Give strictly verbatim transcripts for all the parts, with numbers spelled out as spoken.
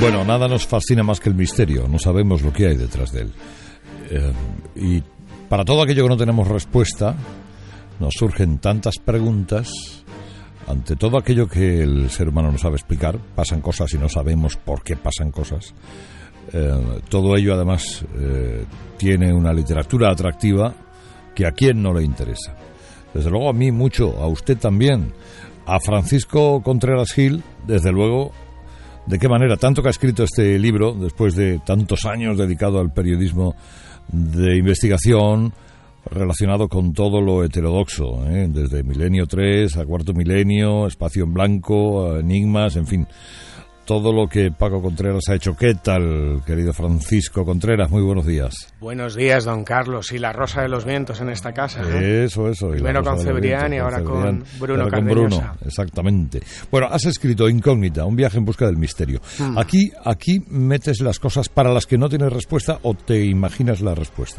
Bueno, nada nos fascina más que el misterio, no sabemos lo que hay detrás de él. Eh, y para todo aquello que no tenemos respuesta, nos surgen tantas preguntas. Ante todo aquello que el ser humano no sabe explicar, pasan cosas y no sabemos por qué pasan cosas. Eh, todo ello, además, eh, tiene una literatura atractiva que a quién no le interesa. Desde luego a mí mucho, a usted también, a Francisco Contreras Gil, desde luego. ¿De qué manera? Tanto que ha escrito este libro, después de tantos años dedicado al periodismo de investigación, relacionado con todo lo heterodoxo, ¿eh? Desde Milenio tres a Cuarto Milenio, Espacio en Blanco, Enigmas, en fin, todo lo que Paco Contreras ha hecho. ¿Qué tal, querido Francisco Contreras? Muy buenos días. Buenos días, don Carlos. Y la Rosa de los Vientos en esta casa, ¿eh? Eso, eso. Primero con Cebrián y ahora con Bruno Cardeñosa. Bruno, exactamente. Bueno, has escrito Incógnita, un viaje en busca del misterio. Hmm. Aquí, aquí metes las cosas para las que no tienes respuesta o te imaginas la respuesta.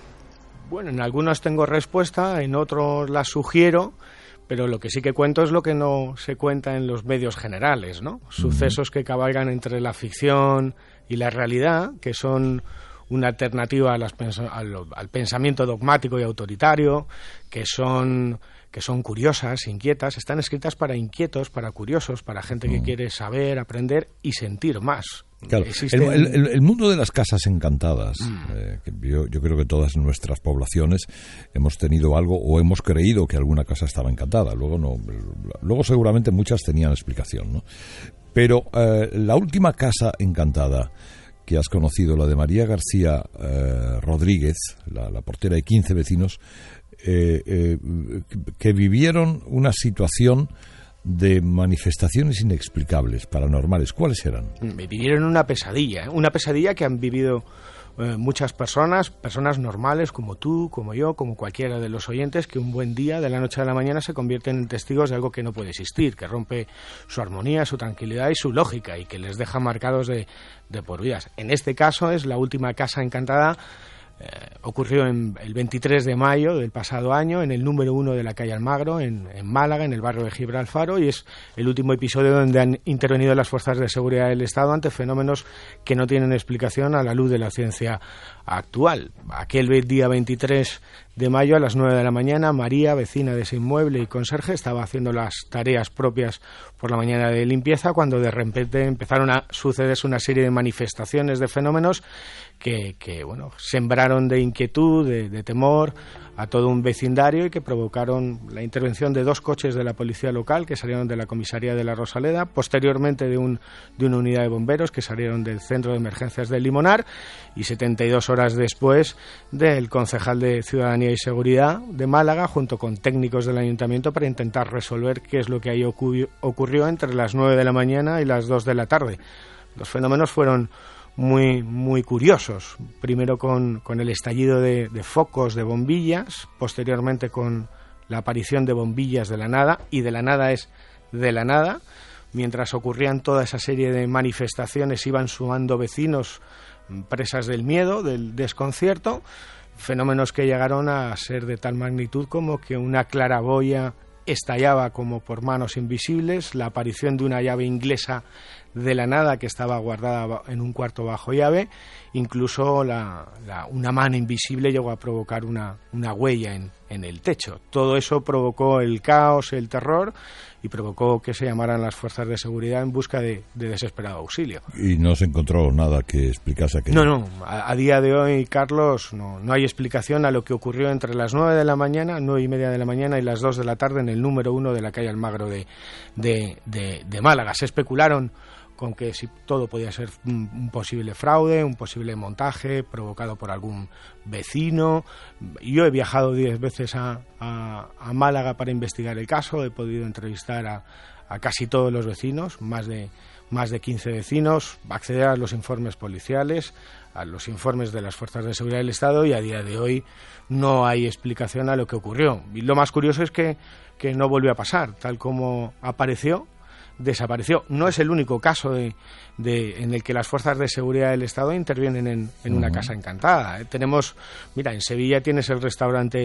Bueno, en algunos tengo respuesta, en otros las sugiero, pero lo que sí que cuento es lo que no se cuenta en los medios generales, ¿no? Sucesos que cabalgan entre la ficción y la realidad, que son una alternativa a las pens- al, al pensamiento dogmático y autoritario, que son, que son curiosas, inquietas, están escritas para inquietos, para curiosos, para gente que quiere saber, aprender y sentir más. Claro, Existen... el, el, el mundo de las casas encantadas, mm. eh, que yo, yo creo que todas nuestras poblaciones hemos tenido algo o hemos creído que alguna casa estaba encantada. Luego no, luego seguramente muchas tenían explicación, ¿no? Pero eh, la última casa encantada que has conocido, la de María García eh, Rodríguez, la, la portera de quince vecinos, eh, eh, que vivieron una situación de manifestaciones inexplicables, paranormales. ¿Cuáles eran? Vivieron una pesadilla, ¿eh? Una pesadilla que han vivido eh, muchas personas, personas normales como tú, como yo, como cualquiera de los oyentes, que un buen día, de la noche a la mañana, se convierten en testigos de algo que no puede existir, que rompe su armonía, su tranquilidad y su lógica, y que les deja marcados de, de por vidas. En este caso es la última casa encantada. Eh, ocurrió en el veintitrés de mayo del pasado año en el número uno de la calle Almagro, en, en Málaga, en el barrio de Gibralfaro, y es el último episodio donde han intervenido las fuerzas de seguridad del Estado ante fenómenos que no tienen explicación a la luz de la ciencia actual. Aquel día veintitrés de mayo a las nueve de la mañana, María, vecina de ese inmueble y conserje, estaba haciendo las tareas propias por la mañana de limpieza cuando de repente empezaron a sucederse una serie de manifestaciones, de fenómenos que, que bueno, sembraron de inquietud, de, de temor a todo un vecindario y que provocaron la intervención de dos coches de la policía local que salieron de la comisaría de la Rosaleda, posteriormente de, un, de una unidad de bomberos que salieron del centro de emergencias del Limonar, y setenta y dos horas después del concejal de Ciudadanía y Seguridad de Málaga junto con técnicos del ayuntamiento para intentar resolver qué es lo que ahí ocurrió, ocurrió entre las nueve de la mañana y las dos de la tarde. Los fenómenos fueron muy muy curiosos, primero con, con el estallido de, de focos de bombillas, posteriormente con la aparición de bombillas de la nada, y de la nada es de la nada. Mientras ocurrían toda esa serie de manifestaciones iban sumando vecinos presas del miedo, del desconcierto, fenómenos que llegaron a ser de tal magnitud como que una claraboya estallaba como por manos invisibles, la aparición de una llave inglesa de la nada que estaba guardada en un cuarto bajo llave, incluso la, la, una mano invisible llegó a provocar una, una huella en, en el techo. Todo eso provocó el caos, el terror, y provocó que se llamaran las fuerzas de seguridad en busca de, de desesperado auxilio. ¿Y no se encontró nada que explicase aquello? No, no, a, a día de hoy, Carlos, no, no hay explicación a lo que ocurrió entre las nueve de la mañana, nueve y media de la mañana y las dos de la tarde en el número uno de la calle Almagro de, de, de, de Málaga. Se especularon con que si todo podía ser un, un posible fraude, un posible montaje provocado por algún vecino. Yo he viajado diez veces a, a, a Málaga para investigar el caso, he podido entrevistar a, a casi todos los vecinos, más de, más de quince vecinos, acceder a los informes policiales, a los informes de las fuerzas de seguridad del Estado, y a día de hoy no hay explicación a lo que ocurrió. Y lo más curioso es que, que no volvió a pasar, tal como apareció, desapareció. No es el único caso de, de, en el que las fuerzas de seguridad del Estado intervienen en, en una uh-huh. casa encantada. Eh, tenemos, mira, en Sevilla tienes el restaurante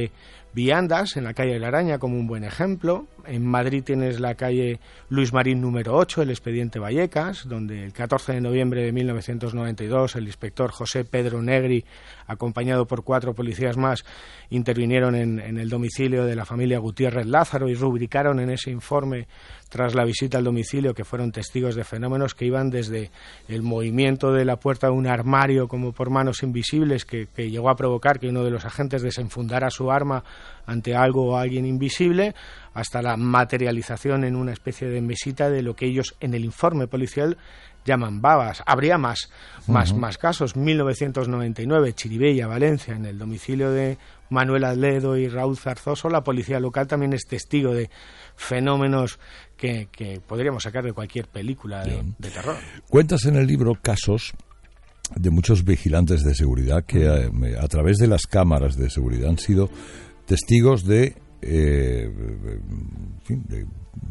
viandas en la calle de la Araña como un buen ejemplo. En Madrid tienes la calle Luis Marín número ocho, el expediente Vallecas, donde el catorce de noviembre de mil novecientos noventa y dos el inspector José Pedro Negri, acompañado por cuatro policías más, intervinieron en, en el domicilio de la familia Gutiérrez Lázaro y rubricaron en ese informe, tras la visita al domicilio, que fueron testigos de fenómenos que iban desde el movimiento de la puerta de un armario como por manos invisibles que, que llegó a provocar que uno de los agentes desenfundara su arma ante algo o alguien invisible, hasta la materialización en una especie de mesita de lo que ellos en el informe policial llaman babas. Habría más, uh-huh. más, más casos. mil novecientos noventa y nueve, Chiribella, Valencia, en el domicilio de Manuel Adledo y Raúl Zarzoso, la policía local también es testigo de fenómenos que, que podríamos sacar de cualquier película de, de terror. Cuentas en el libro casos de muchos vigilantes de seguridad que a, a través de las cámaras de seguridad han sido testigos de, eh, en fin, de,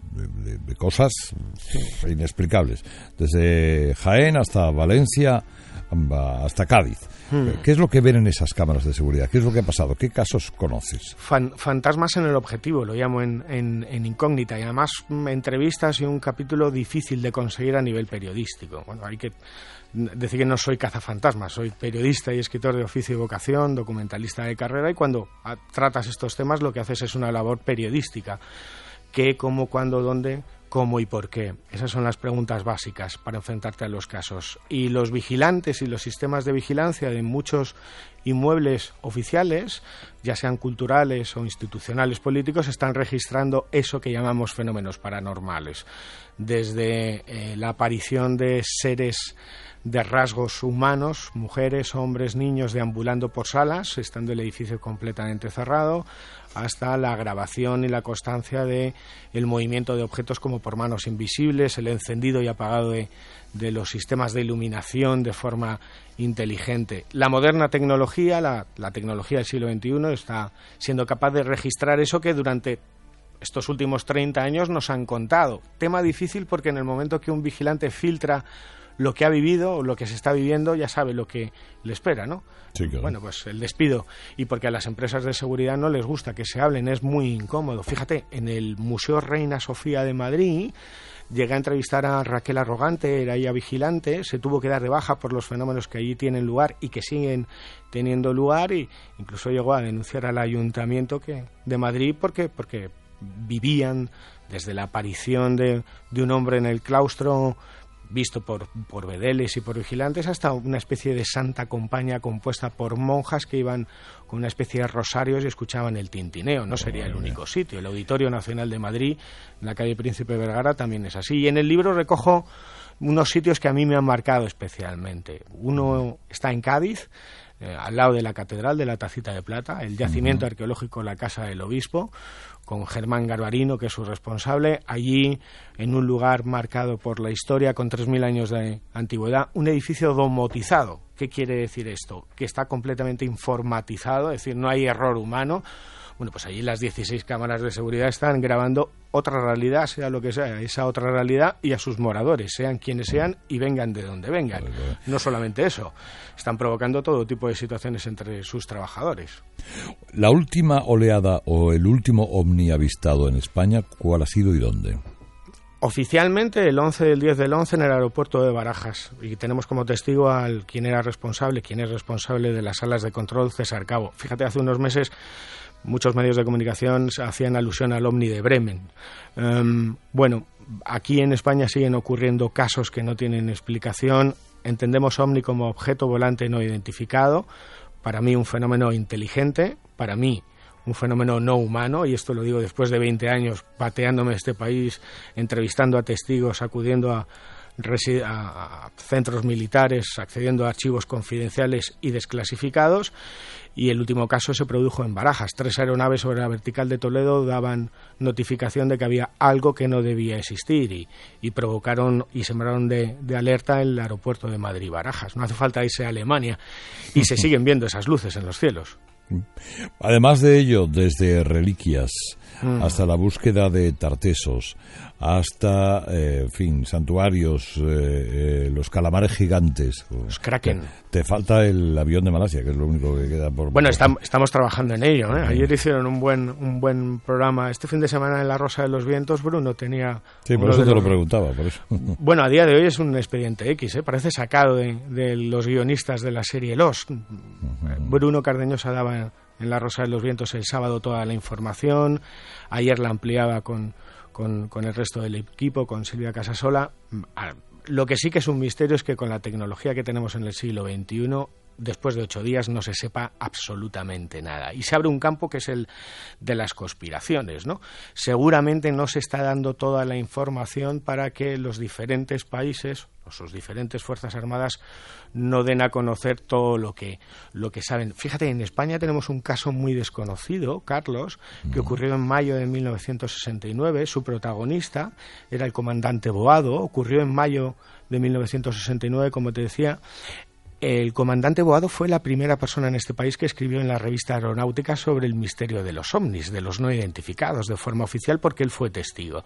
de, de cosas inexplicables, desde Jaén hasta Valencia, hasta Cádiz. Hmm. ¿Qué es lo que ven en esas cámaras de seguridad? ¿Qué es lo que ha pasado? ¿Qué casos conoces? Fan, fantasmas en el objetivo, lo llamo en, en, en incógnita, y además entrevistas y un capítulo difícil de conseguir a nivel periodístico. Bueno, hay que decir que no soy cazafantasmas, soy periodista y escritor de oficio y vocación, documentalista de carrera, y cuando tratas estos temas lo que haces es una labor periodística. ¿Qué, cómo, cuándo, dónde, cómo y por qué? Esas son las preguntas básicas para enfrentarte a los casos. Y los vigilantes y los sistemas de vigilancia de muchos inmuebles oficiales, ya sean culturales o institucionales políticos, están registrando eso que llamamos fenómenos paranormales. Desde eh, la aparición de seres de rasgos humanos, mujeres, hombres, niños deambulando por salas, estando el edificio completamente cerrado, hasta la grabación y la constancia de el movimiento de objetos como por manos invisibles, el encendido y apagado de, de los sistemas de iluminación de forma inteligente. La moderna tecnología, la, la tecnología del siglo veintiuno, está siendo capaz de registrar eso que durante estos últimos treinta años nos han contado. Tema difícil porque en el momento que un vigilante filtra lo que ha vivido o lo que se está viviendo, ya sabe lo que le espera, ¿no? Sí, claro. Bueno, pues el despido. Y porque a las empresas de seguridad no les gusta que se hablen, es muy incómodo. Fíjate, en el Museo Reina Sofía de Madrid llegué a entrevistar a Raquel Arrogante, era ella vigilante, se tuvo que dar de baja por los fenómenos que allí tienen lugar y que siguen teniendo lugar, y incluso llegó a denunciar al Ayuntamiento que, de Madrid porque, porque vivían desde la aparición de, de un hombre en el claustro visto por, por bedeles y por vigilantes, hasta una especie de santa compañía compuesta por monjas que iban con una especie de rosarios y escuchaban el tintineo. No sería el único sitio. El Auditorio Nacional de Madrid, en la calle Príncipe Vergara, también es así. Y en el libro recojo unos sitios que a mí me han marcado especialmente. Uno está en Cádiz, eh, al lado de la Catedral de la Tacita de Plata, el yacimiento uh-huh. arqueológico La Casa del Obispo, con Germán Garbarino, que es su responsable. Allí, en un lugar marcado por la historia, con tres mil años de antigüedad, un edificio domotizado. ¿Qué quiere decir esto? Que está completamente informatizado, es decir, no hay error humano. Bueno, pues allí las dieciséis cámaras de seguridad están grabando otra realidad, sea lo que sea, esa otra realidad, y a sus moradores, sean quienes sean y vengan de donde vengan. No solamente eso, están provocando todo tipo de situaciones entre sus trabajadores. La última oleada o el último ovni avistado en España, ¿cuál ha sido y dónde? Oficialmente el once del diez del once en el aeropuerto de Barajas, y tenemos como testigo al quien era responsable, quien es responsable de las salas de control, César Cabo. Fíjate, hace unos meses muchos medios de comunicación hacían alusión al ovni de Bremen. Um, bueno, aquí en España siguen ocurriendo casos que no tienen explicación. Entendemos ovni como objeto volante no identificado. Para mí un fenómeno inteligente, para mí un fenómeno no humano, y esto lo digo después de veinte años pateándome este país, entrevistando a testigos, acudiendo a, a centros militares, accediendo a archivos confidenciales y desclasificados. Y el último caso se produjo en Barajas. Tres aeronaves sobre la vertical de Toledo daban notificación de que había algo que no debía existir y, y provocaron y sembraron de, de alerta el aeropuerto de Madrid-Barajas. No hace falta irse a Alemania y se siguen viendo esas luces en los cielos. Además de ello, desde reliquias mm. hasta la búsqueda de Tartesos, hasta, eh, en fin, santuarios, eh, eh, los calamares gigantes. Los kraken. Te, te falta el avión de Malasia, que es lo único que queda por... Bueno, estamos, estamos trabajando en ello, ¿eh? Ayer hicieron un buen un buen programa. Este fin de semana en La Rosa de los Vientos, Bruno tenía... Sí, por eso te los... lo preguntaba, por eso. Bueno, a día de hoy es un expediente X, ¿eh? Parece sacado de, de los guionistas de la serie Lost. Uh-huh. Bruno Cardeñosa daba en, en La Rosa de los Vientos el sábado toda la información, ayer la ampliaba con, con, con el resto del equipo, con Silvia Casasola. Lo que sí que es un misterio es que con la tecnología que tenemos en el siglo veintiuno, después de ocho días no se sepa absolutamente nada. Y se abre un campo que es el de las conspiraciones, ¿no? Seguramente no se está dando toda la información para que los diferentes países o sus diferentes fuerzas armadas no den a conocer todo lo que, lo que saben. Fíjate, en España tenemos un caso muy desconocido, Carlos, que ocurrió en mayo de mil novecientos sesenta y nueve. Su protagonista era el comandante Boado. Ocurrió en mayo de mil novecientos sesenta y nueve, como te decía. El comandante Boado fue la primera persona en este país que escribió en la revista Aeronáutica sobre el misterio de los ovnis, de los no identificados, de forma oficial, porque él fue testigo.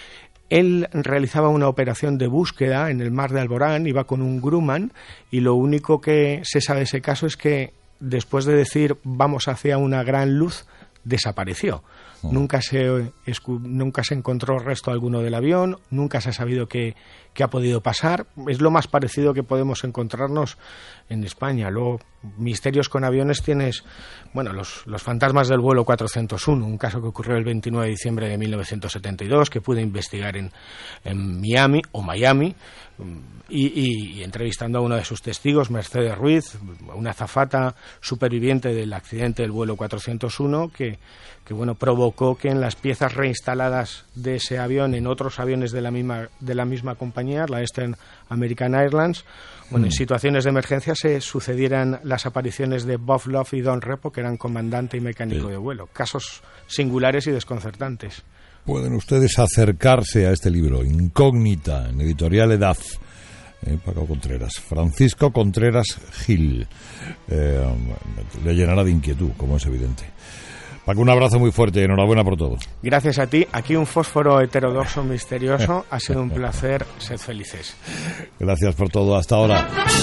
Él realizaba una operación de búsqueda en el mar de Alborán, iba con un Grumman, y lo único que se sabe de ese caso es que después de decir vamos hacia una gran luz, desapareció. Oh. Nunca se nunca se encontró resto alguno del avión, nunca se ha sabido qué, qué ha podido pasar. Es lo más parecido que podemos encontrarnos en España. Luego, misterios con aviones tienes, bueno, los, los fantasmas del vuelo cuatrocientos uno, un caso que ocurrió el veintinueve de diciembre de mil novecientos setenta y dos, que pude investigar en, en Miami o Miami, y, y, y entrevistando a uno de sus testigos, Mercedes Ruiz, una azafata superviviente del accidente del vuelo cuatrocientos uno, que, que bueno, provocó que en las piezas reinstaladas de ese avión, en otros aviones de la misma, de la misma compañía, la Eastern American Airlines, bueno, mm. en situaciones de emergencia se sucedieran las apariciones de Bob Love y Don Repo, que eran comandante y mecánico sí. de vuelo. Casos singulares y desconcertantes. Pueden ustedes acercarse a este libro, Incógnita, en Editorial Edad, eh, Paco Contreras. Francisco Contreras Gil. Eh, le llenará de inquietud, como es evidente. Paco, un abrazo muy fuerte y enhorabuena por todo. Gracias a ti. Aquí un fósforo heterodoxo misterioso. Ha sido un placer. Sed felices. Gracias por todo. Hasta ahora.